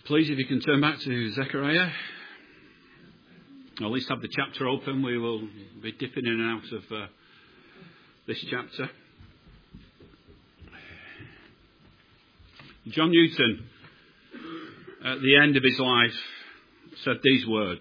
Please, if you can turn back to Zechariah, or at least have the chapter open. We will be dipping in and out of this chapter. John Newton, at the end of his life, said these words: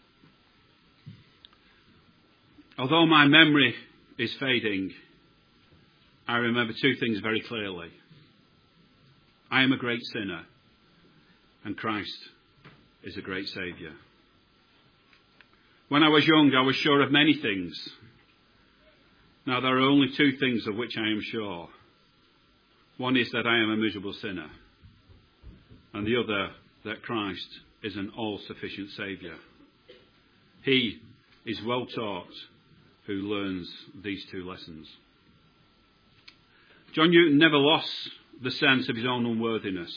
"Although my memory is fading, I remember two things very clearly. I am a great sinner, and Christ is a great Saviour. When I was young, I was sure of many things. Now there are only two things of which I am sure. One is that I am a miserable sinner, and the other that Christ is an all-sufficient Saviour. He is well taught who learns these two lessons." John Newton never lost the sense of his own unworthiness.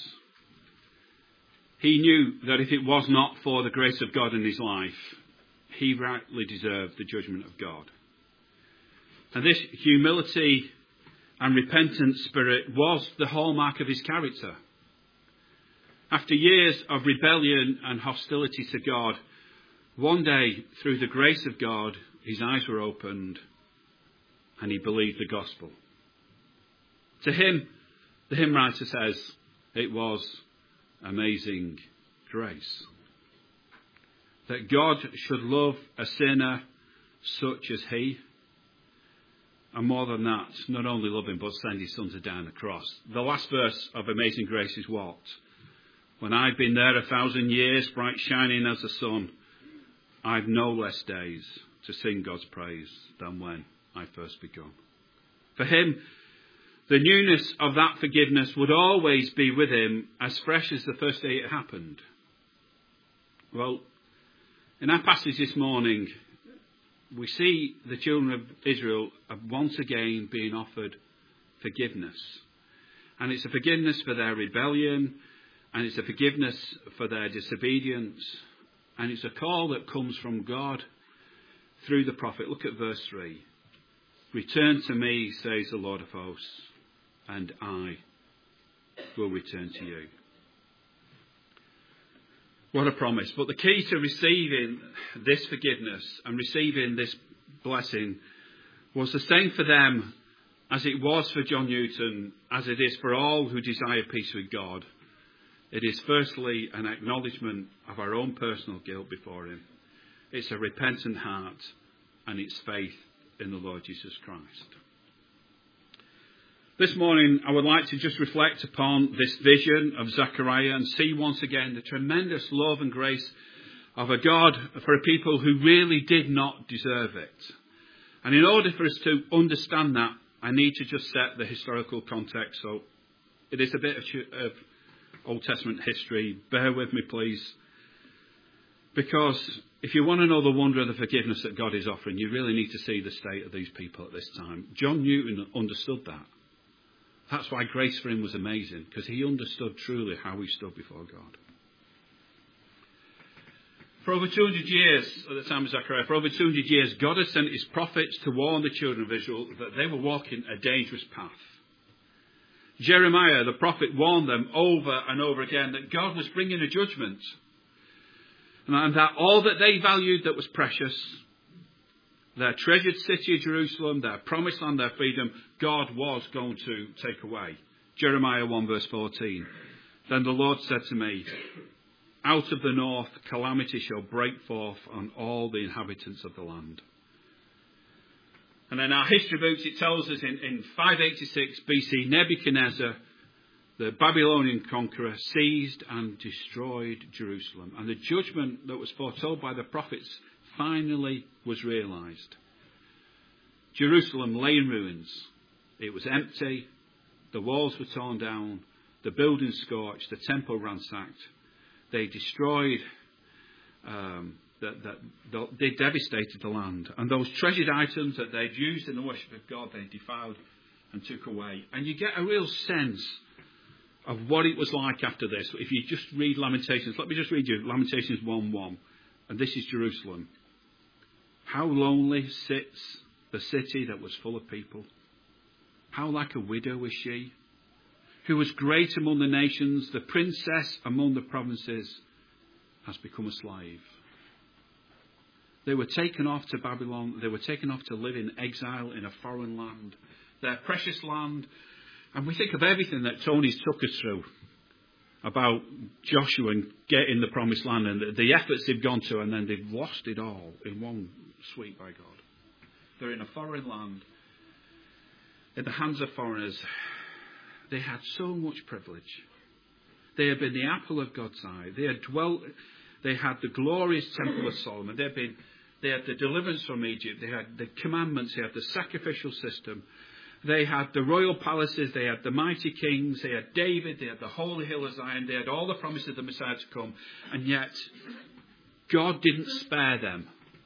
He knew that if it was not for the grace of God in his life, he rightly deserved the judgment of God. And this humility and repentant spirit was the hallmark of his character. After years of rebellion and hostility to God, one day, through the grace of God, his eyes were opened and he believed the gospel. To him, the hymn writer says, it was amazing grace. That God should love a sinner such as he. And more than that, not only love him, but send his son to die on the cross. The last verse of Amazing Grace is what? "When I've been there 1,000 years, bright shining as the sun, I've no less days to sing God's praise than when I first begun." For him, the newness of that forgiveness would always be with him, as fresh as the first day it happened. Well, in our passage this morning, we see the children of Israel once again being offered forgiveness. And it's a forgiveness for their rebellion, and it's a forgiveness for their disobedience, and it's a call that comes from God through the prophet. Look at verse 3. "Return to me, says the Lord of hosts, and I will return to you." What a promise. But the key to receiving this forgiveness and receiving this blessing was the same for them as it was for John Newton, as it is for all who desire peace with God. It is firstly an acknowledgement of our own personal guilt before him. It's a repentant heart, and it's faith in the Lord Jesus Christ. This morning, I would like to just reflect upon this vision of Zechariah and see once again the tremendous love and grace of a God for a people who really did not deserve it. And in order for us to understand that, I need to just set the historical context. So it is a bit of Old Testament history. Bear with me, please. Because if you want to know the wonder of the forgiveness that God is offering, you really need to see the state of these people at this time. John Newton understood that. That's why grace for him was amazing, because he understood truly how he stood before God. For over 200 years, at the time of Zechariah, for over 200 years, God had sent his prophets to warn the children of Israel that they were walking a dangerous path. Jeremiah, the prophet, warned them over and over again that God was bringing a judgment, and that all that they valued that was precious, their treasured city of Jerusalem, their promised land, their freedom, God was going to take away. Jeremiah 1 verse 14. "Then the Lord said to me, out of the north calamity shall break forth on all the inhabitants of the land." And then our history books, it tells us in 586 BC, Nebuchadnezzar, the Babylonian conqueror, seized and destroyed Jerusalem. And the judgment that was foretold by the prophets finally was realised. Jerusalem lay in ruins. It was empty. The walls were torn down. The buildings scorched. The temple ransacked. They destroyed. They devastated the land. And those treasured items that they'd used in the worship of God, they defiled and took away. And you get a real sense of what it was like after this. If you just read Lamentations, let me just read you Lamentations 1:1. And this is Jerusalem. "How lonely sits the city that was full of people. How like a widow is she. who was great among the nations, the princess among the provinces, has become a slave. They were taken off to Babylon. They were taken off to live in exile in a foreign land, their precious land. And we think of everything that Tony's took us through about Joshua and getting the promised land and the efforts they've gone to, and then they've lost it all in one sweep by God. They're in a foreign land, in the hands of foreigners. They had so much privilege. They had been the apple of God's eye. They had the glorious temple of Solomon. They had the deliverance from Egypt. They had the commandments. They had the sacrificial system. They had the royal palaces. They had the mighty kings. They had David. They had the holy hill of Zion. They had all the promises of the Messiah to come. And yet, God didn't spare them.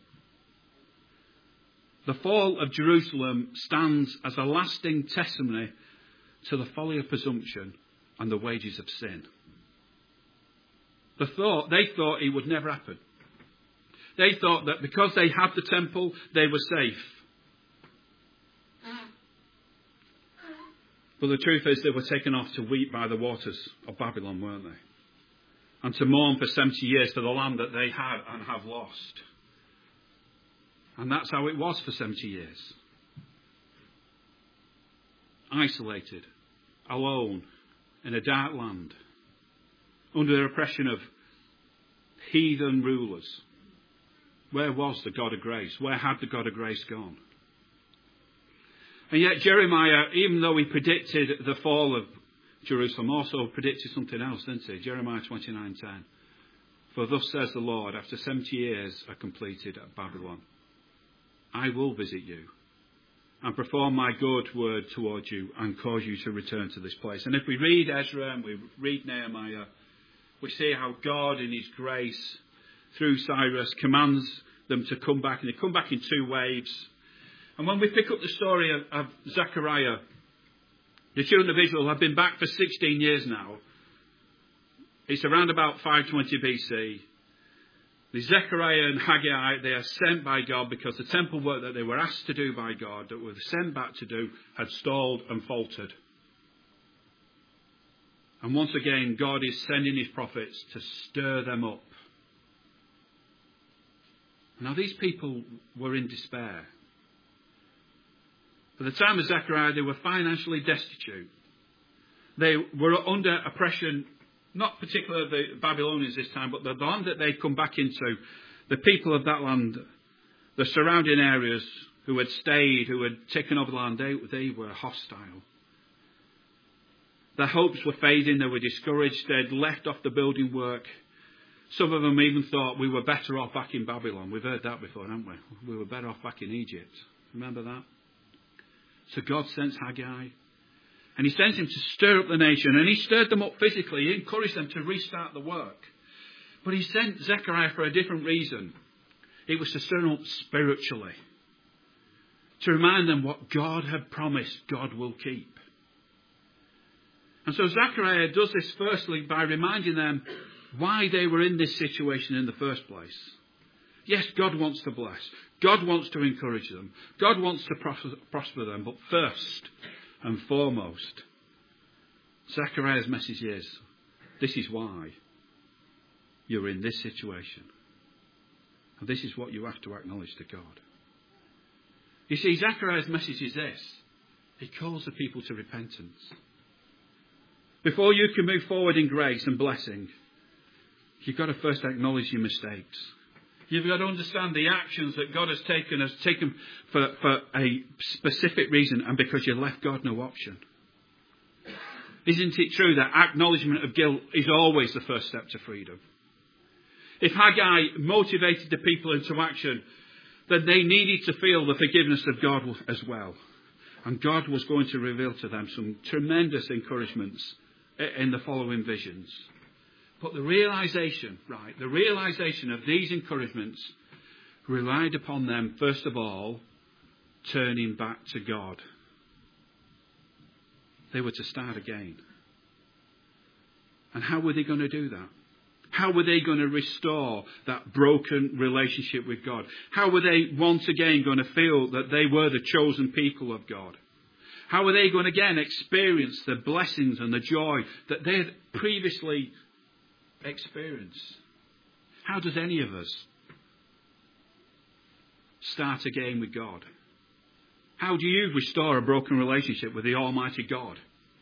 The fall of Jerusalem stands as a lasting testimony to the folly of presumption and the wages of sin. They thought it would never happen. They thought that because they had the temple, they were safe. But the truth is, they were taken off to weep by the waters of Babylon, weren't they? And to mourn for 70 years for the land that they had and have lost. And that's how it was for 70 years. Isolated, alone, in a dark land, under the oppression of heathen rulers. Where was the God of grace? Where had the God of grace gone? And yet Jeremiah, even though he predicted the fall of Jerusalem, also predicted something else, didn't he? Jeremiah 29:10. For thus says the Lord, after 70 years are completed at Babylon, I will visit you and perform my good word towards you and cause you to return to this place. And if we read Ezra and we read Nehemiah, we see how God in his grace through Cyrus commands them to come back, and they come back in two waves. And when we pick up the story of Zechariah, the children of Israel have been back for 16 years now. It's around about 520 BC. The Zechariah and Haggai, they are sent by God because the temple work that they were asked to do by God, that were sent back to do, had stalled and faltered. And once again, God is sending his prophets to stir them up. Now, these people were in despair. At the time of Zechariah, they were financially destitute. They were under oppression, not particularly the Babylonians this time, but the land that they'd come back into, the people of that land, the surrounding areas who had stayed, who had taken over the land, they were hostile. Their hopes were fading, they were discouraged, they'd left off the building work. Some of them even thought we were better off back in Babylon. We've heard that before, haven't we? We were better off back in Egypt. Remember that? So God sends Haggai. And he sends him to stir up the nation. And he stirred them up physically. He encouraged them to restart the work. But he sent Zechariah for a different reason. It was to stir them up spiritually. To remind them what God had promised God will keep. And so Zechariah does this firstly by reminding them why they were in this situation in the first place. Yes, God wants to bless. God wants to encourage them. God wants to prosper them. But first and foremost, Zechariah's message is, this is why you're in this situation. And this is what you have to acknowledge to God. You see, Zechariah's message is this. He calls the people to repentance. Before you can move forward in grace and blessing, you've got to first acknowledge your mistakes. You've got to understand the actions that God has taken for a specific reason and because you left God no option. Isn't it true that acknowledgement of guilt is always the first step to freedom? If Haggai motivated the people into action, then they needed to feel the forgiveness of God as well. And God was going to reveal to them some tremendous encouragements in the following visions. But the realization of these encouragements relied upon them, first of all, turning back to God. They were to start again. And how were they going to do that? How were they going to restore that broken relationship with God? How were they once again going to feel that they were the chosen people of God? How are they going to again experience the blessings and the joy that they had previously experienced? How does any of us start again with God? How do you restore a broken relationship with the Almighty God?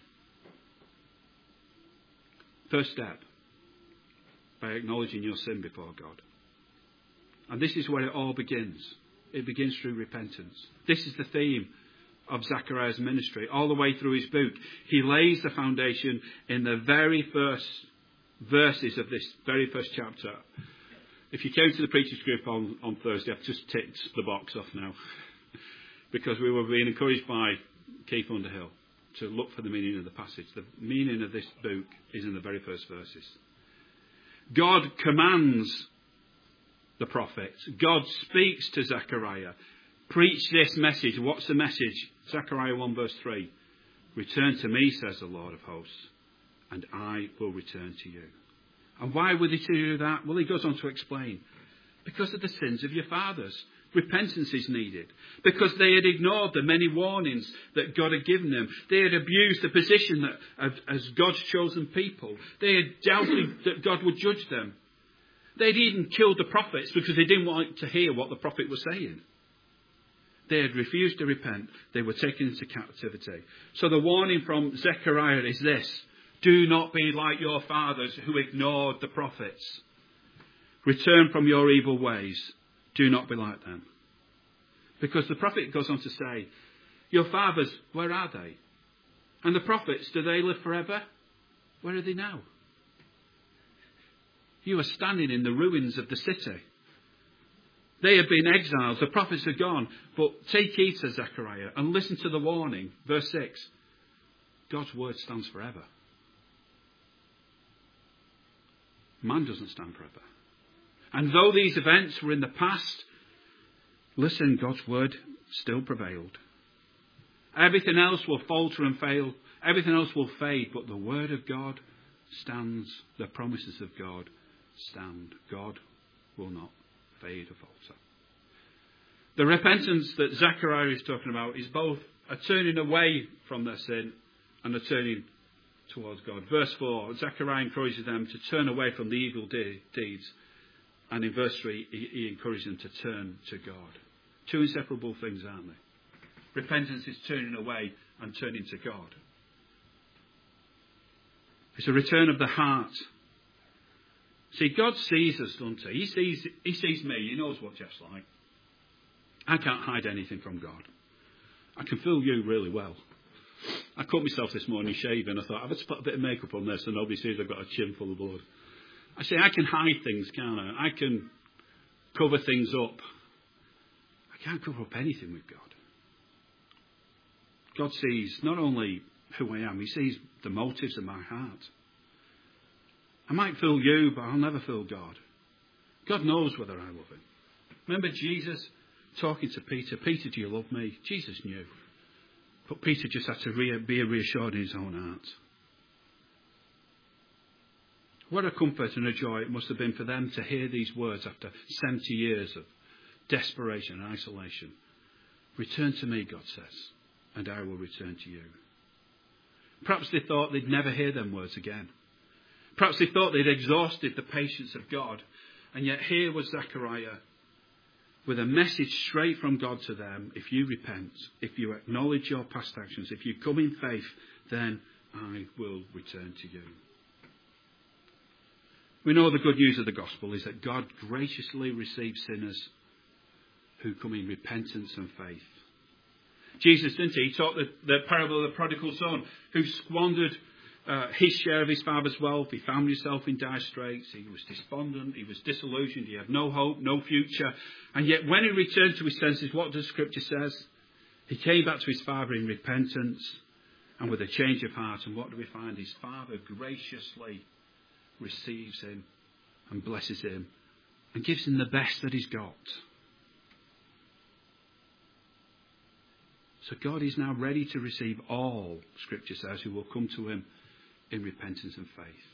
First step, by acknowledging your sin before God. And this is where it all begins. It begins through repentance. This is the theme of Zechariah's ministry. All the way through his book, he lays the foundation in the very first verses of this very first chapter. If you came to the preacher's group on Thursday, I've just ticked the box off now. Because we were being encouraged by Keith Underhill to look for the meaning of the passage. The meaning of this book is in the very first verses. God commands the prophets. God speaks to Zechariah. Preach this message. What's the message? Zechariah 1 verse 3. Return to me, says the Lord of hosts, and I will return to you. And why would he do that? Well, he goes on to explain. Because of the sins of your fathers. Repentance is needed. Because they had ignored the many warnings that God had given them. They had abused the position as God's chosen people. They had doubted that God would judge them. They had even killed the prophets because they didn't want to hear what the prophet was saying. They had refused to repent. They were taken into captivity. So the warning from Zechariah is this. Do not be like your fathers who ignored the prophets. Return from your evil ways. Do not be like them. Because the prophet goes on to say, your fathers, where are they? And the prophets, do they live forever? Where are they now? You are standing in the ruins of the city. They have been exiles. The prophets are gone. But take heed, says Zechariah, and listen to the warning. Verse 6. God's word stands forever. Man doesn't stand forever. And though these events were in the past, listen, God's word still prevailed. Everything else will falter and fail. Everything else will fade. But the word of God stands. The promises of God stand. God will not fade or falter. The repentance that Zechariah is talking about is both a turning away from their sin and a turning towards God. Verse 4, Zechariah encourages them to turn away from the evil deeds. And in verse 3, he encourages them to turn to God. Two inseparable things, aren't they? Repentance is turning away and turning to God. It's a return of the heart. See, God sees us, doesn't he? He sees me. He knows what Jeff's like. I can't hide anything from God. I can fool you really well. I cut myself this morning shaving. I thought, I've just put a bit of makeup on this and nobody sees I've got a chin full of blood. I say, I can hide things, can't I? I can cover things up. I can't cover up anything with God. God sees not only who I am, he sees the motives of my heart. I might fool you, but I'll never fool God. God knows whether I love him. Remember Jesus talking to Peter. Peter, do you love me? Jesus knew. But Peter just had to be reassured in his own heart. What a comfort and a joy it must have been for them to hear these words after 70 years of desperation and isolation. Return to me, God says, and I will return to you. Perhaps they thought they'd never hear them words again. Perhaps they thought they'd exhausted the patience of God. And yet here was Zechariah with a message straight from God to them. If you repent, if you acknowledge your past actions, if you come in faith, then I will return to you. We know the good news of the gospel is that God graciously receives sinners who come in repentance and faith. Jesus, didn't he? He taught the parable of the prodigal son who squandered his share of his father's wealth. He found himself in dire straits. He was despondent. He was disillusioned. He had no hope, no future. And yet when he returned to his senses, what does Scripture says? He came back to his father in repentance and with a change of heart. And what do we find? His father graciously receives him and blesses him and gives him the best that he's got. So God is now ready to receive all, Scripture says, who will come to him in repentance and faith.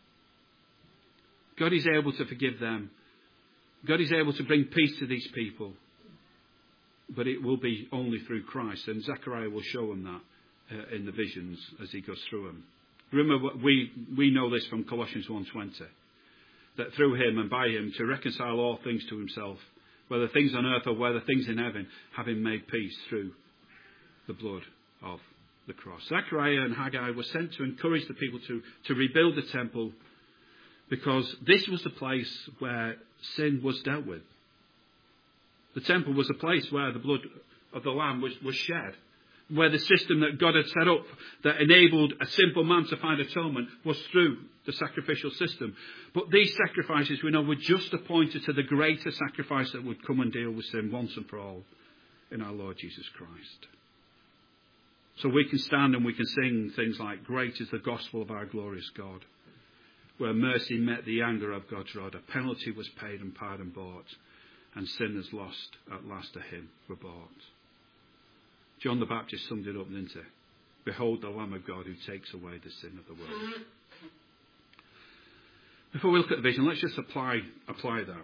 God is able to forgive them. God is able to bring peace to these people. But it will be only through Christ. And Zechariah will show them that in the visions as he goes through them. Remember, we know this from Colossians 1:20, that through him and by him to reconcile all things to himself, whether things on earth or whether things in heaven, having made peace through the blood of the cross. Zechariah and Haggai were sent to encourage the people to rebuild the temple, because this was the place where sin was dealt with. The temple was a place where the blood of the Lamb was shed, where the system that God had set up that enabled a simple man to find atonement was through the sacrificial system. But these sacrifices, we know, were just appointed to the greater sacrifice that would come and deal with sin once and for all in our Lord Jesus Christ. So we can stand and we can sing things like, "Great is the gospel of our glorious God, where mercy met the anger of God's rod. A penalty was paid and pardon bought, and sinners lost at last to him were bought." John the Baptist summed it up, didn't he? "Behold the Lamb of God who takes away the sin of the world." Before we look at the vision, let's just apply that.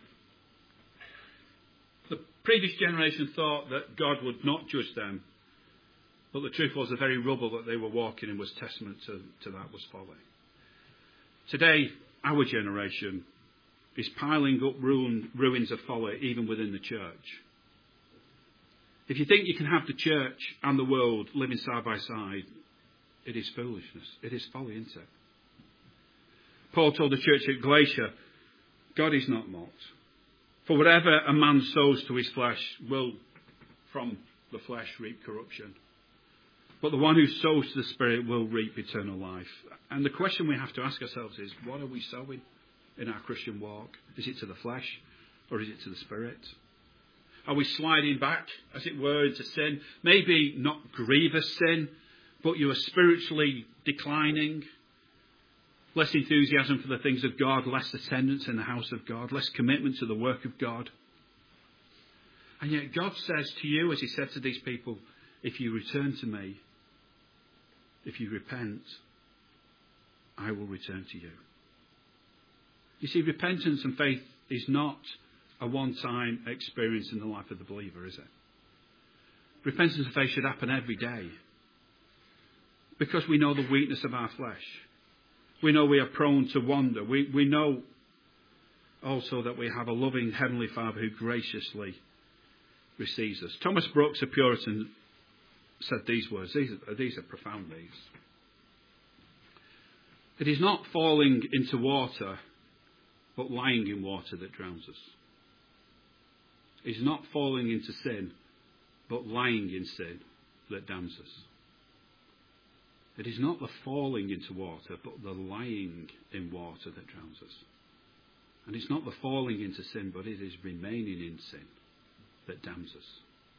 The previous generation thought that God would not judge them, but the truth was the very rubble that they were walking in was testament to that was folly. Today, our generation is piling up ruins of folly even within the church. If you think you can have the church and the world living side by side, it is foolishness. It is folly, isn't it? Paul told the church at Galatia, God is not mocked. For whatever a man sows to his flesh will from the flesh reap corruption. But the one who sows to the Spirit will reap eternal life. And the question we have to ask ourselves is, what are we sowing in our Christian walk? Is it to the flesh or is it to the Spirit? Are we sliding back, as it were, into sin? Maybe not grievous sin, but you are spiritually declining. Less enthusiasm for the things of God, less attendance in the house of God, less commitment to the work of God. And yet God says to you, as he said to these people, if you return to me, if you repent, I will return to you. You see, repentance and faith is not a one-time experience in the life of the believer, is it? Repentance and faith should happen every day, because we know the weakness of our flesh. We know we are prone to wander. We know also that we have a loving Heavenly Father who graciously receives us. Thomas Brooks, a Puritan, said these words. These are profound, these. It is not falling into water, but lying in water that drowns us. It is not falling into sin, but lying in sin that damns us. It is not the falling into water, but the lying in water that drowns us. And it's not the falling into sin, but it is remaining in sin that damns us.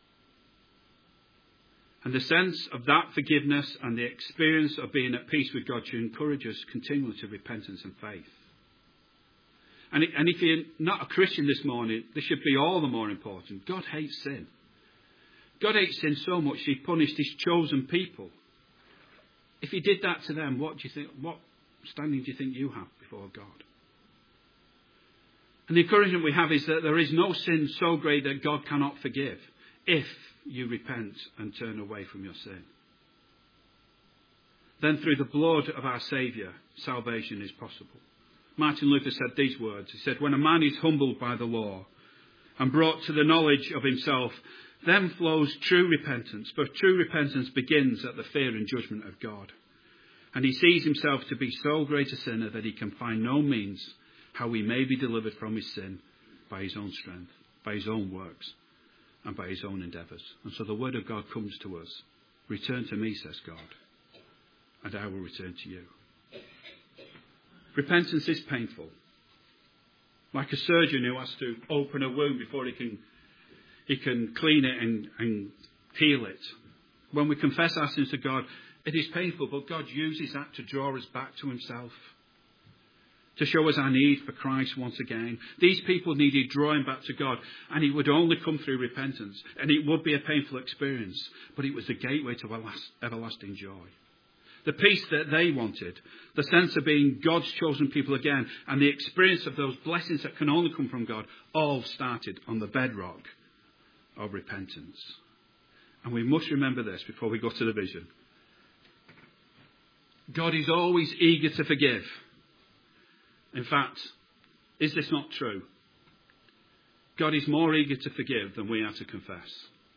And the sense of that forgiveness and the experience of being at peace with God should encourage us continually to repentance and faith. And if you're not a Christian this morning, this should be all the more important. God hates sin. God hates sin so much he punished his chosen people. If he did that to them, what standing do you think you have before God? And the encouragement we have is that there is no sin so great that God cannot forgive if you repent and turn away from your sin. Then through the blood of our Saviour, salvation is possible. Martin Luther said these words. He said, when a man is humbled by the law and brought to the knowledge of himself, then flows true repentance. For true repentance begins at the fear and judgment of God. And he sees himself to be so great a sinner that he can find no means how he may be delivered from his sin by his own strength, by his own works, and by his own endeavours. And so the word of God comes to us. Return to me, says God, and I will return to you. Repentance is painful. Like a surgeon who has to open a wound before he can clean it and heal it. When we confess our sins to God, it is painful, but God uses that to draw us back to himself, to show us our need for Christ once again. These people needed drawing back to God, and it would only come through repentance, and it would be a painful experience, but it was the gateway to everlasting joy. The peace that they wanted, the sense of being God's chosen people again, and the experience of those blessings that can only come from God, all started on the bedrock of repentance. And we must remember this before we go to the vision. God is always eager to forgive. In fact, is this not true? God is more eager to forgive than we are to confess.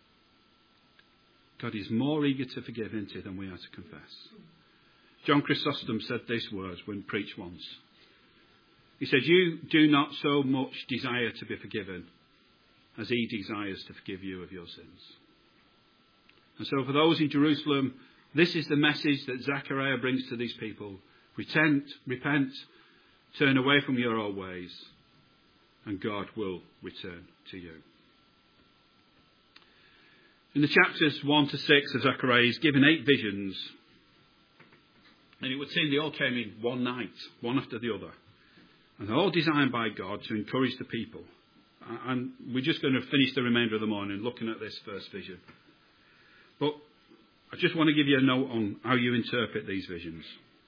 God is more eager to forgive, isn't he, than we are to confess. John Chrysostom said these words when preached once. He said, "You do not so much desire to be forgiven as he desires to forgive you of your sins." And so for those in Jerusalem, this is the message that Zechariah brings to these people. Repent, turn away from your old ways, and God will return to you. In the chapters 1 to 6 of Zechariah, he's given 8 visions. And it would seem they all came in one night, one after the other. And they're all designed by God to encourage the people. And we're just going to finish the remainder of the morning looking at this first vision. But I just want to give you a note on how you interpret these visions.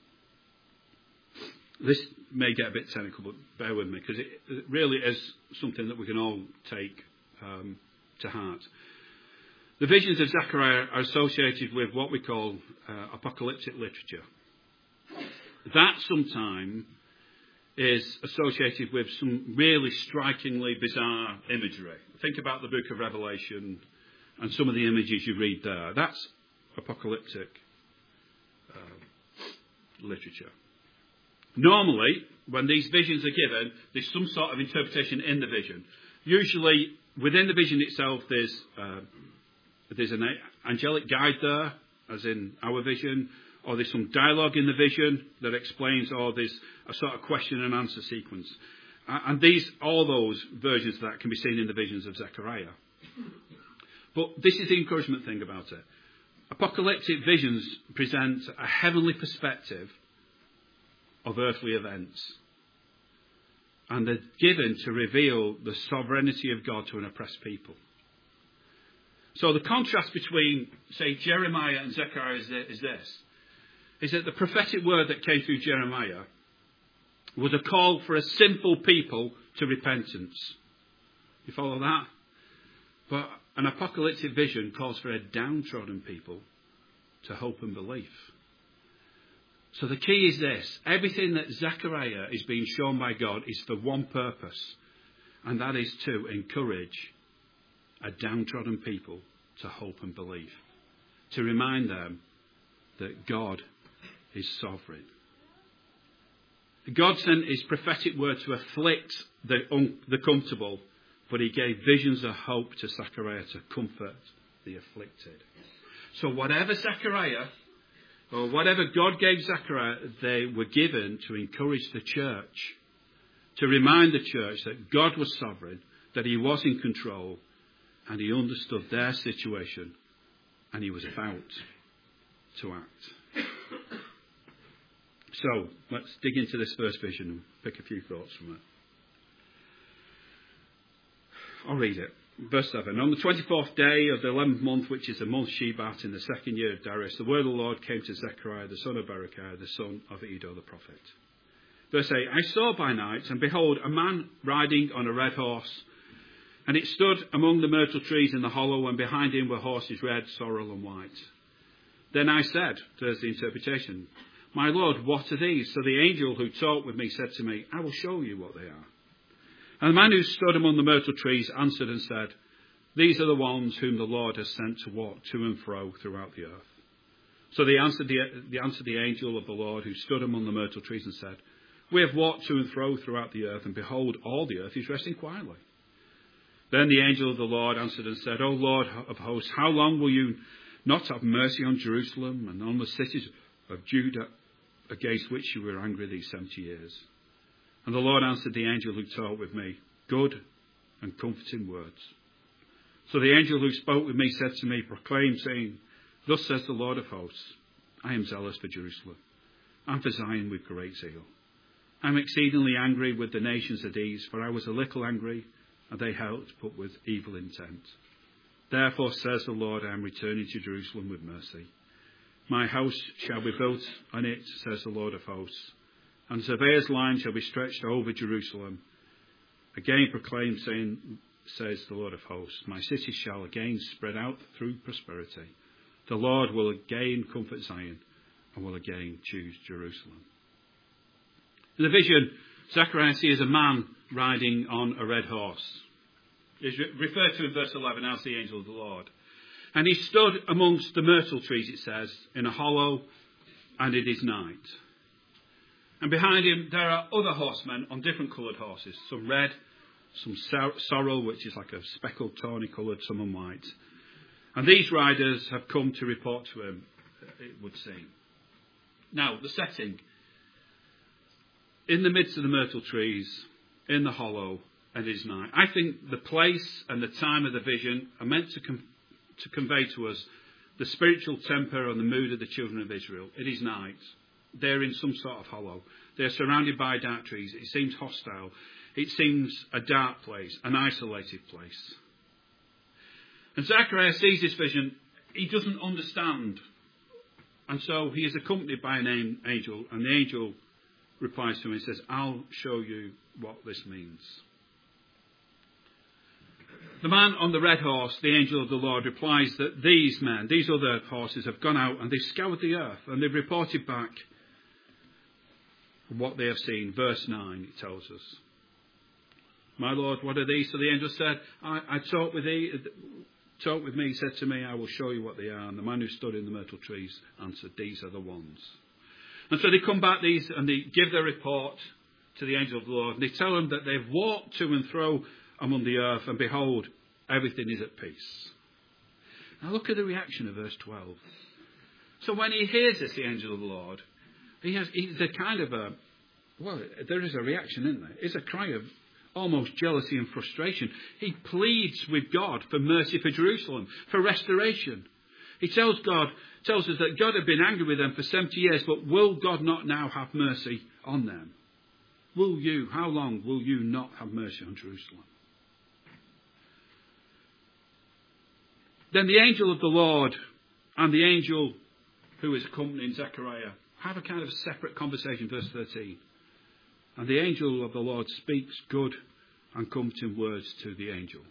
This may get a bit technical, but bear with me, because it really is something that we can all take to heart. The visions of Zechariah are associated with what we call apocalyptic literature. That sometimes is associated with some really strikingly bizarre imagery. Think about the book of Revelation and some of the images you read there. That's apocalyptic literature. Normally, when these visions are given, there's some sort of interpretation in the vision. Usually, within the vision itself, there's an angelic guide there, as in our vision, or there's some dialogue in the vision that explains, or there's a sort of question and answer sequence. And all those versions of that can be seen in the visions of Zechariah. But this is the encouragement thing about it. Apocalyptic visions present a heavenly perspective of earthly events. And they're given to reveal the sovereignty of God to an oppressed people. So the contrast between, say, Jeremiah and Zechariah is that the prophetic word that came through Jeremiah was a call for a sinful people to repentance. You follow that? But an apocalyptic vision calls for a downtrodden people to hope and belief. So the key is this. Everything that Zechariah is being shown by God is for one purpose, and that is to encourage a downtrodden people to hope and believe. To remind them that God is sovereign. God sent his prophetic word to afflict the comfortable, but he gave visions of hope to Zechariah to comfort the afflicted. So whatever Zechariah, or whatever God gave Zechariah, they were given to encourage the church, to remind the church that God was sovereign, that he was in control, and he understood their situation, and he was about to act. So, let's dig into this first vision and pick a few thoughts from it. I'll read it. Verse 7. On the 24th day of the 11th month, which is the month Shebat, in the 2nd year of Darius, the word of the Lord came to Zechariah, the son of Berechiah, the son of Iddo the prophet. Verse 8. I saw by night, and behold, a man riding on a red horse, and it stood among the myrtle trees in the hollow, and behind him were horses red, sorrel, and white. Then I said, there's the interpretation, my Lord, what are these? So the angel who talked with me said to me, I will show you what they are. And the man who stood among the myrtle trees answered and said, these are the ones whom the Lord has sent to walk to and fro throughout the earth. So they answered the angel of the Lord who stood among the myrtle trees and said, we have walked to and fro throughout the earth, and behold, all the earth is resting quietly. Then the angel of the Lord answered and said, O Lord of hosts, how long will you not have mercy on Jerusalem and on the cities of Judah, against which you were angry these 70 years? And the Lord answered the angel who talked with me, good and comforting words. So the angel who spoke with me said to me, proclaim, saying, thus says the Lord of hosts, I am zealous for Jerusalem, and for Zion with great zeal. I am exceedingly angry with the nations of these, for I was a little angry, and they helped, but with evil intent. Therefore says the Lord, I am returning to Jerusalem with mercy. My house shall be built on it, says the Lord of hosts, and the surveyor's line shall be stretched over Jerusalem. Again proclaim, saying, says the Lord of hosts, my city shall again spread out through prosperity. The Lord will again comfort Zion, and will again choose Jerusalem. In the vision, Zechariah sees a man riding on a red horse. It's referred to in verse 11 as the angel of the Lord. And he stood amongst the myrtle trees, it says, in a hollow, and it is night. And behind him there are other horsemen on different coloured horses, some red, some sorrel, which is like a speckled tawny coloured, some on white. And these riders have come to report to him, it would seem. Now, the setting. In the midst of the myrtle trees, in the hollow, and it is night. I think the place and the time of the vision are meant to convey to us the spiritual temper and the mood of the children of Israel. It is night. They're in some sort of hollow. They're surrounded by dark trees. It seems hostile. It seems a dark place, an isolated place. And Zechariah sees this vision. He doesn't understand. And so he is accompanied by an angel. And the angel replies to him and says, I'll show you what this means. The man on the red horse, the angel of the Lord, replies that these men, these other horses, have gone out and they've scoured the earth and they've reported back what they have seen. Verse 9, it tells us. My Lord, what are these? So the angel said, I talked with me, he said to me, I will show you what they are. And the man who stood in the myrtle trees answered, these are the ones. And so they come back and they give their report to the angel of the Lord. And they tell him that they've walked to and fro among the earth, and behold, everything is at peace. Now look at the reaction of verse 12. So when he hears this, the angel of the Lord, there is a reaction, isn't there? It's a cry of almost jealousy and frustration. He pleads with God for mercy for Jerusalem, for restoration. He tells us that God had been angry with them for 70 years, but will God not now have mercy on them? How long will you not have mercy on Jerusalem? Then the angel of the Lord and the angel who is accompanying Zechariah have a kind of separate conversation, verse 13. And the angel of the Lord speaks good and comforting words to the angel.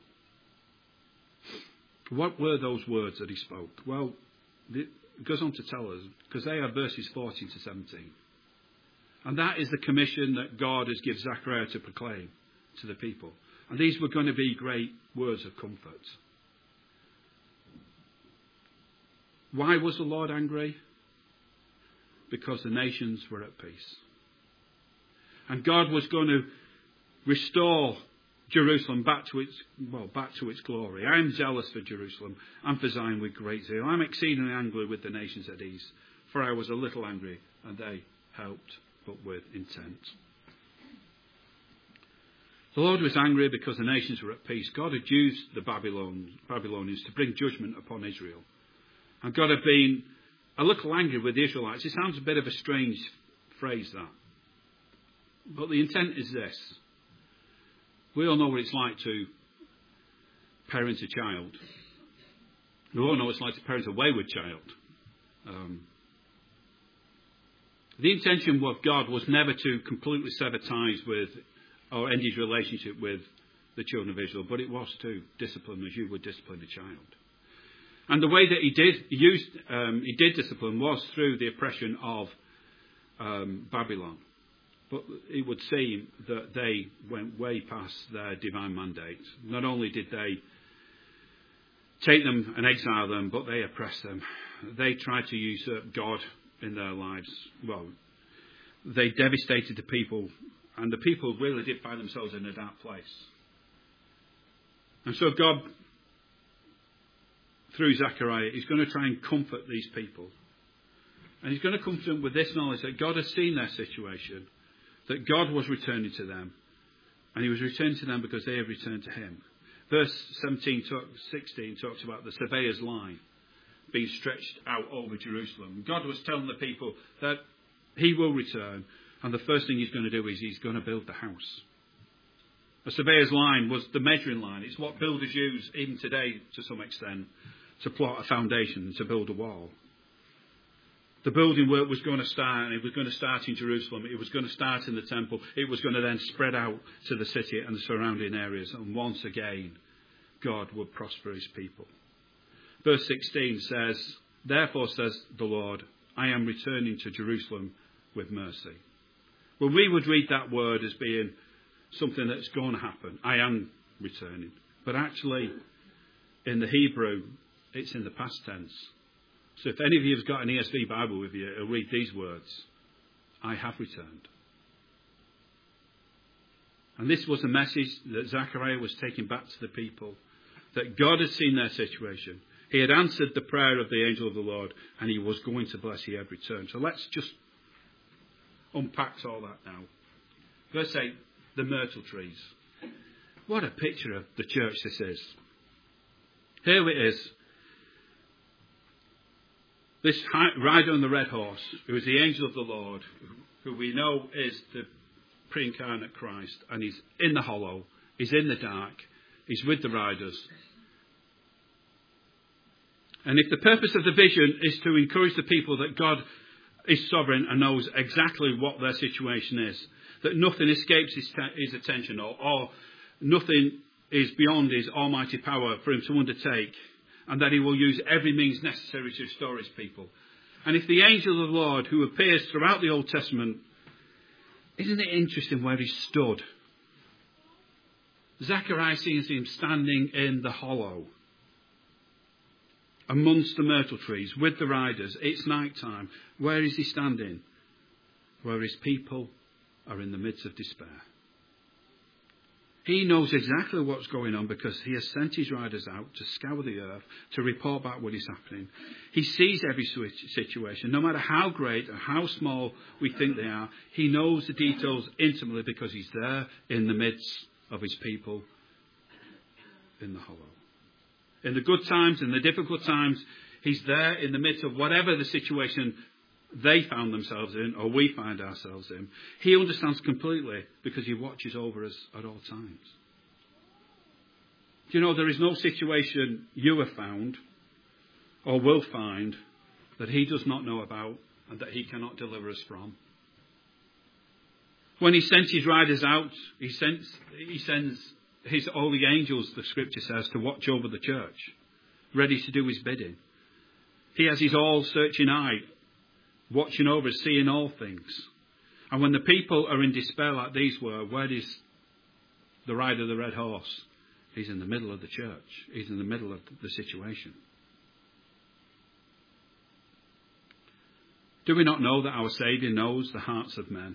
What were those words that he spoke? Well, it goes on to tell us, because they are verses 14 to 17. And that is the commission that God has given Zechariah to proclaim to the people. And these were going to be great words of comfort. Why was the Lord angry? Because the nations were at peace. And God was going to restore Jerusalem back to its glory. I am jealous for Jerusalem and for Zion with great zeal. I'm exceedingly angry with the nations at ease, for I was a little angry, and they helped, but with intent. The Lord was angry because the nations were at peace. God had used the Babylonians to bring judgment upon Israel. And God had been a little angry with the Israelites. It sounds a bit of a strange phrase, that. But the intent is this. We all know what it's like to parent a child. We all know what it's like to parent a wayward child. The intention of God was never to completely sever ties with or end his relationship with the children of Israel, but it was to discipline as you would discipline a child. And the way that he did discipline was through the oppression of Babylon. But it would seem that they went way past their divine mandate. Not only did they take them and exile them, but they oppressed them. They tried to usurp God in their lives. Well, they devastated the people, and the people really did find themselves in a dark place. And so God, through Zechariah, is going to try and comfort these people. And he's going to comfort them with this knowledge that God has seen their situation, that God was returning to them, and he was returning to them because they have returned to him. Verse 16 talks about the surveyor's line being stretched out over Jerusalem. God was telling the people that he will return, and the first thing he's going to do is he's going to build the house. A surveyor's line was the measuring line. It's what builders use even today to some extent to plot a foundation, to build a wall. The building work was going to start, and it was going to start in Jerusalem. It was going to start in the temple. It was going to then spread out to the city and the surrounding areas. And once again, God would prosper his people. Verse 16 says, "Therefore says the Lord, I am returning to Jerusalem with mercy. Well, we would read that word as being something that's going to happen. I am returning. But actually, in the Hebrew, it's in the past tense. So if any of you have got an ESV Bible with you, it'll read these words. I have returned. And this was a message that Zechariah was taking back to the people. That God had seen their situation. He had answered the prayer of the angel of the Lord. And he was going to bless. He had returned. So let's just unpack all that now. Verse 8. The myrtle trees. What a picture of the church this is. Here it is. This rider on the red horse, who is the angel of the Lord, who we know is the pre-incarnate Christ, and he's in the hollow, he's in the dark, he's with the riders. And if the purpose of the vision is to encourage the people that God is sovereign and knows exactly what their situation is, that nothing escapes his attention or nothing is beyond his almighty power for him to undertake, and that he will use every means necessary to restore his people. And if the angel of the Lord, who appears throughout the Old Testament, isn't it interesting where he stood? Zechariah sees him standing in the hollow, amongst the myrtle trees, with the riders. It's night time. Where is he standing? Where his people are in the midst of despair. He knows exactly what's going on because he has sent his riders out to scour the earth, to report back what is happening. He sees every situation, no matter how great or how small we think they are. He knows the details intimately because he's there in the midst of his people in the hollow. In the good times, in the difficult times, he's there in the midst of whatever the situation they found themselves in, or we find ourselves in. He understands completely because he watches over us at all times. Do you know, there is no situation you have found or will find that he does not know about and that he cannot deliver us from. When he sent his riders out, he sends his holy angels, the scripture says, to watch over the church, ready to do his bidding. He has his all-searching eye, watching over us, seeing all things. And when the people are in despair like these were, where is the rider of the red horse? He's in the middle of the church. He's in the middle of the situation. Do we not know that our Saviour knows the hearts of men?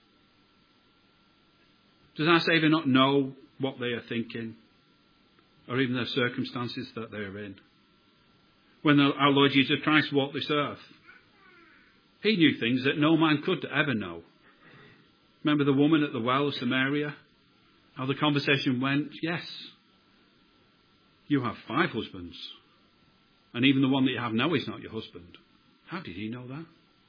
Does our Saviour not know what they are thinking? Or even the circumstances that they are in? When our Lord Jesus Christ walked this earth, he knew things that no man could ever know. Remember the woman at the well of Samaria? How the conversation went? Yes. You have 5 husbands. And even the one that you have now is not your husband. How did he know that?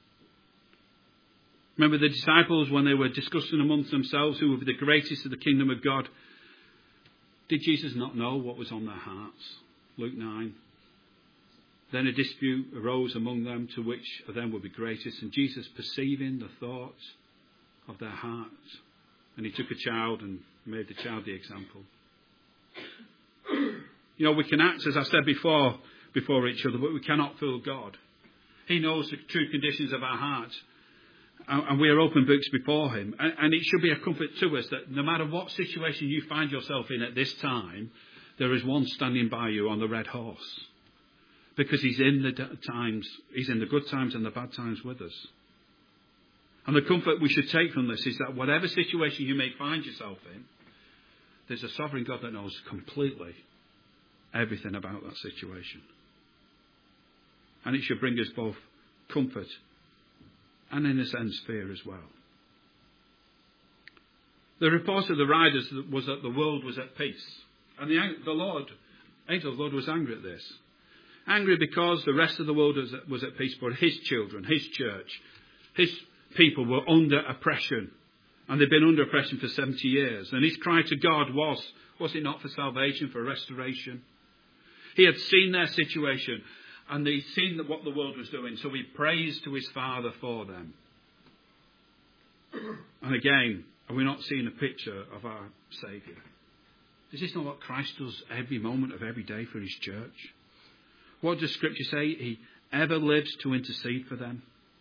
Remember the disciples when they were discussing amongst themselves who would be the greatest of the kingdom of God? Did Jesus not know what was on their hearts? Luke 9. Then a dispute arose among them to which of them would be greatest. And Jesus, perceiving the thoughts of their hearts, and he took a child and made the child the example. You know, we can act, as I said before each other, but we cannot fool God. He knows the true conditions of our hearts. And we are open books before him. And it should be a comfort to us that no matter what situation you find yourself in at this time, there is one standing by you on the red horse. Because he's in the good times and the bad times with us. And the comfort we should take from this is that whatever situation you may find yourself in, there's a sovereign God that knows completely everything about that situation. And it should bring us both comfort and, in a sense, fear as well. The report of the riders was that the world was at peace. And the angel of the Lord was angry at this. Angry because the rest of the world was at peace, but his children, his church, his people were under oppression. And they've been under oppression for 70 years. And his cry to God was it not for salvation, for restoration? He had seen their situation and he'd seen what the world was doing. So he praised to his Father for them. And again, are we not seeing a picture of our Saviour? Is this not what Christ does every moment of every day for his church? What does Scripture say? He ever lives to intercede for them.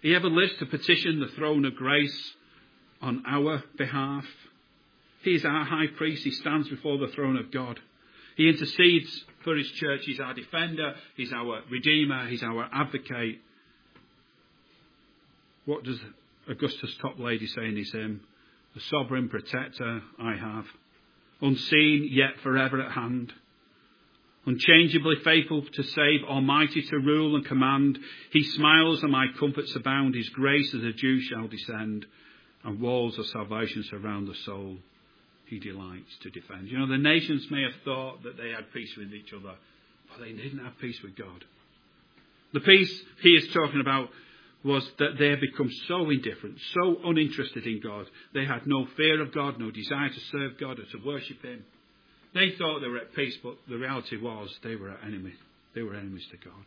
He ever lives to petition the throne of grace on our behalf. He is our high priest. He stands before the throne of God. He intercedes for his church. He's our defender. He's our redeemer. He's our advocate. What does Augustus Toplady say in his hymn? The sovereign protector I have, unseen yet forever at hand, unchangeably faithful to save, almighty to rule and command. He smiles and my comforts abound. His grace as a dew shall descend, and walls of salvation surround the soul he delights to defend. You know, the nations may have thought that they had peace with each other, but they didn't have peace with God. The peace he is talking about was that they had become so indifferent, so uninterested in God. They had no fear of God, no desire to serve God or to worship him. They thought they were at peace, but the reality was they were enemies. They were enemies to God.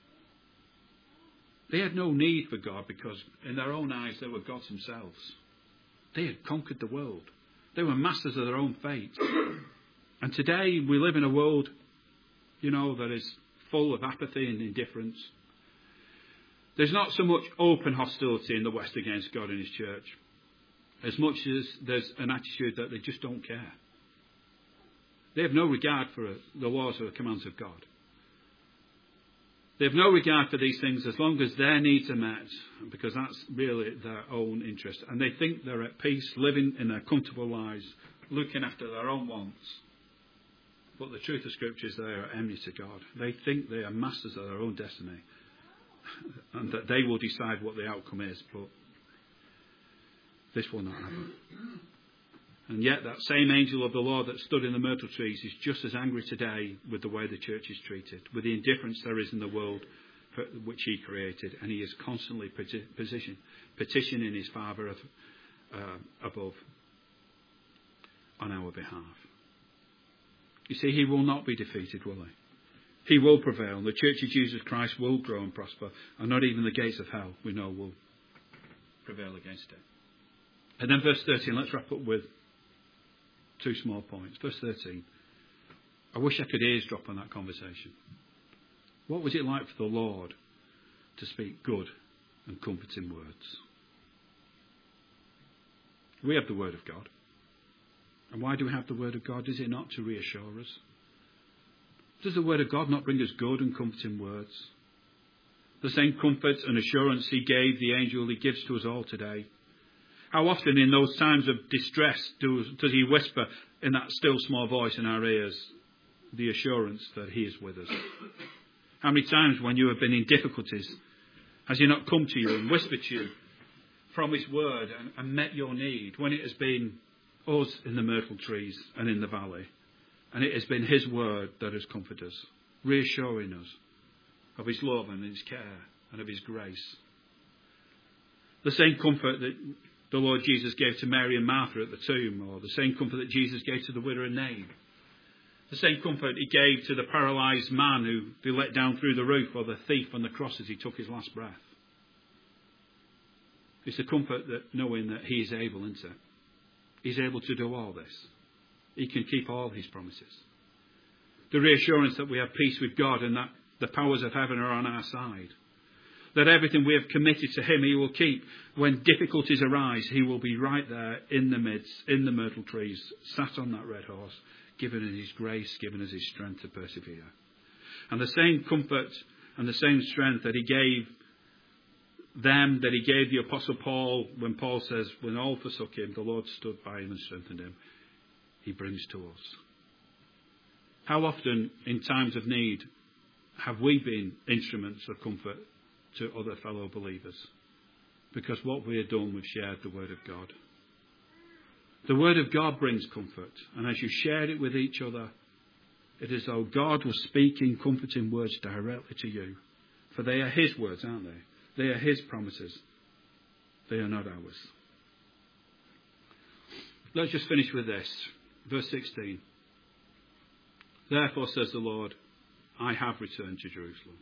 They had no need for God because in their own eyes they were gods themselves. They had conquered the world. They were masters of their own fate. And today we live in a world, that is full of apathy and indifference. There's not so much open hostility in the West against God and his church, as much as there's an attitude that they just don't care. They have no regard for the laws or the commands of God. They have no regard for these things as long as their needs are met, because that's really their own interest. And they think they're at peace, living in their comfortable lives, looking after their own wants. But the truth of Scripture is they are enemies to God. They think they are masters of their own destiny, and that they will decide what the outcome is, but this will not happen. And yet that same angel of the Lord that stood in the myrtle trees is just as angry today with the way the church is treated, with the indifference there is in the world for which he created, and he is constantly petitioning his Father above on our behalf. You see, he will not be defeated, will he? He will prevail. The Church of Jesus Christ will grow and prosper. And not even the gates of hell, we know, will prevail against it. And then verse 13, let's wrap up with two small points. Verse 13. I wish I could eavesdrop on that conversation. What was it like for the Lord to speak good and comforting words? We have the Word of God. And why do we have the Word of God? Is it not to reassure us? Does the Word of God not bring us good and comforting words? The same comfort and assurance he gave the angel, he gives to us all today. How often in those times of distress does he whisper in that still small voice in our ears the assurance that he is with us? How many times when you have been in difficulties has he not come to you and whispered to you from his word and met your need, when it has been us in the myrtle trees and in the valley? And it has been his word that has comforted us, reassuring us of his love and his care and of his grace. The same comfort that the Lord Jesus gave to Mary and Martha at the tomb, or the same comfort that Jesus gave to the widow in Nain. The same comfort he gave to the paralysed man who they let down through the roof, or the thief on the cross as he took his last breath. It's the comfort that knowing that he is able, isn't it? He's able to do all this. He can keep all his promises. The reassurance that we have peace with God and that the powers of heaven are on our side. That everything we have committed to him, he will keep. When difficulties arise, he will be right there in the midst, in the myrtle trees, sat on that red horse, giving us his grace, giving us his strength to persevere. And the same comfort and the same strength that he gave them, that he gave the Apostle Paul, when Paul says, when all forsook him, the Lord stood by him and strengthened him, he brings to us. How often in times of need have we been instruments of comfort to other fellow believers? Because what we have done, we've shared the Word of God. The Word of God brings comfort. And as you share it with each other, it is as though God was speaking comforting words directly to you. For they are his words, aren't they? They are his promises. They are not ours. Let's just finish with this. Verse 16. Therefore, says the Lord, I have returned to Jerusalem.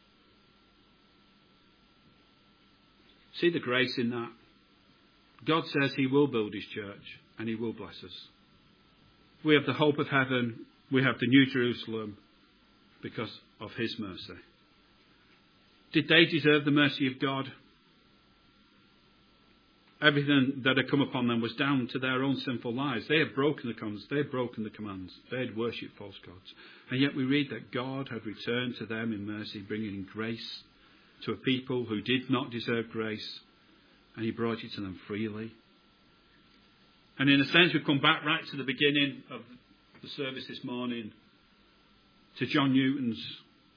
See the grace in that? God says he will build his church and he will bless us. We have the hope of heaven. We have the new Jerusalem because of his mercy. Did they deserve the mercy of God? Everything that had come upon them was down to their own sinful lives. They had broken the commands. They had broken the commands. They had worshipped false gods. And yet we read that God had returned to them in mercy, bringing grace to a people who did not deserve grace. And he brought it to them freely. And in a sense, we come back right to the beginning of the service this morning, to John Newton's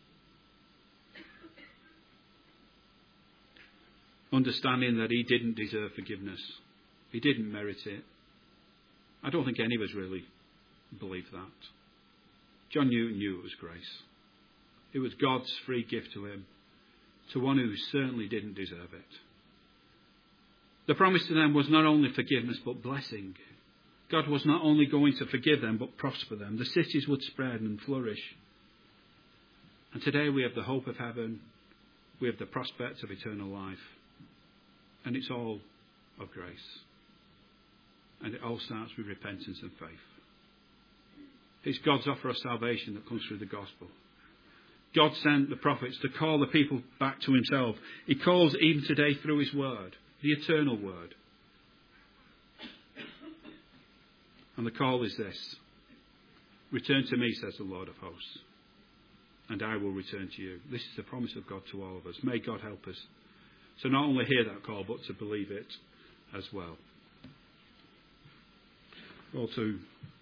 understanding that he didn't deserve forgiveness. He didn't merit it. I don't think any of us really believe that. John Newton knew it was grace. It was God's free gift to him, to one who certainly didn't deserve it. The promise to them was not only forgiveness but blessing. God was not only going to forgive them but prosper them. The cities would spread and flourish. And today we have the hope of heaven. We have the prospect of eternal life. And it's all of grace. And it all starts with repentance and faith. It's God's offer of salvation that comes through the gospel. God sent the prophets to call the people back to himself. He calls even today through his word, the eternal word. And the call is this: return to me, says the Lord of hosts, and I will return to you. This is the promise of God to all of us. May God help us to not only hear that call, but to believe it as well. Well, to